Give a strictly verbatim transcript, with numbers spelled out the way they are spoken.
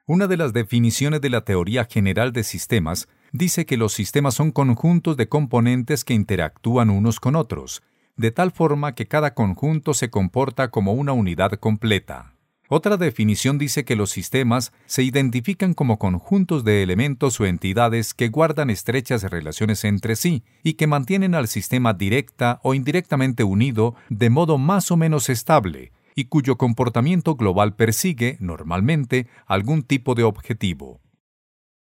Una de las definiciones de la teoría general de sistemas dice que los sistemas son conjuntos de componentes que interactúan unos con otros, de tal forma que cada conjunto se comporta como una unidad completa. Otra definición dice que los sistemas se identifican como conjuntos de elementos o entidades que guardan estrechas relaciones entre sí y que mantienen al sistema directa o indirectamente unido de modo más o menos estable, y cuyo comportamiento global persigue, normalmente, algún tipo de objetivo.